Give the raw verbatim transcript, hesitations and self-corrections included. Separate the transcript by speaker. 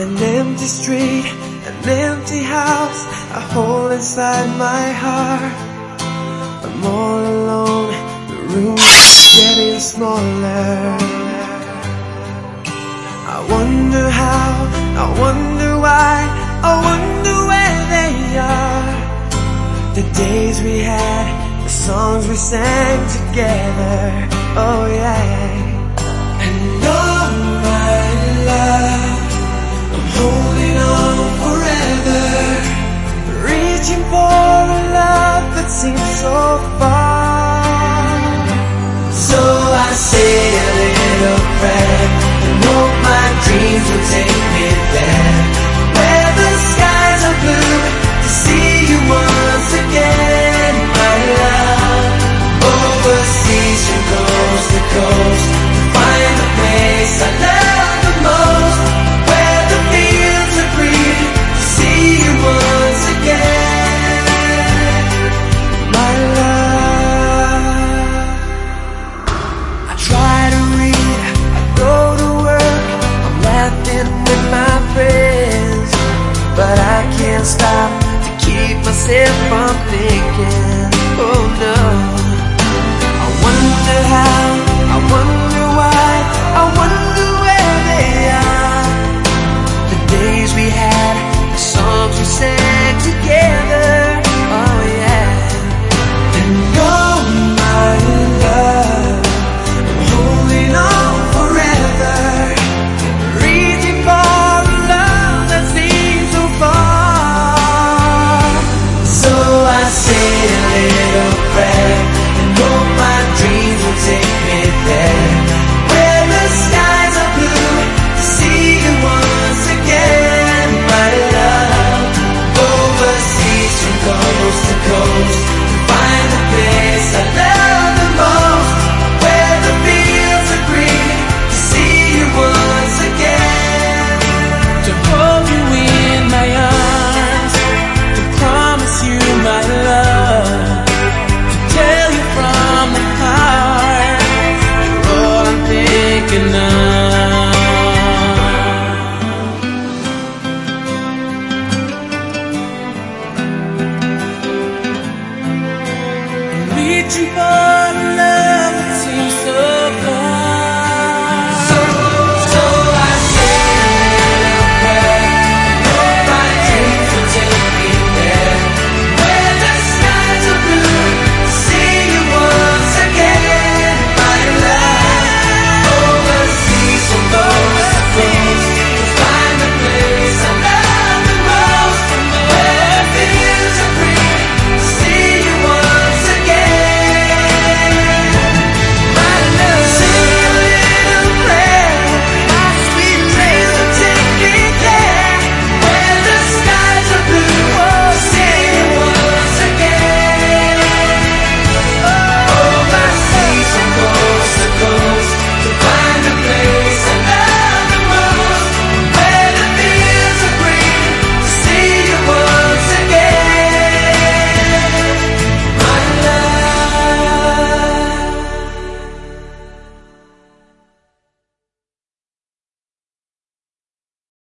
Speaker 1: An empty street, an empty house I hold inside my heart. I'm all alone, the room is getting smaller. I wonder how, I wonder why, I wonder where they are. The days we had, the songs we sang together, oh yeah. And oh my love, I'm holding on forever, reaching for a love that seems so far. So I say a little prayer and hope my dreams will take me there, where the skies are blue, to see you once again, my love. Overseas from coast to coast, to find the place I love the most, where the fields are green, to see you once again, my love. I try to read, I go to work, I'm laughing with my friends, but I can't stop to keep myself from thinking, oh no. I wonder how, I wonder why, I wonder where they are. The days we had, the songs we sang together, oh yeah. And oh my love, I'm holding on forever, reaching for a love that seems so far. So I say a little prayer and hope my dreams will take me there, where the skies are blue, to see you once again, my love. Overseas from coast to coast, to find the place I love the most, where the fields are green, to see you once again, to hold you in my arms, to promise you my love, to tell you from the heart, you're all I'm thinking of. Reaching for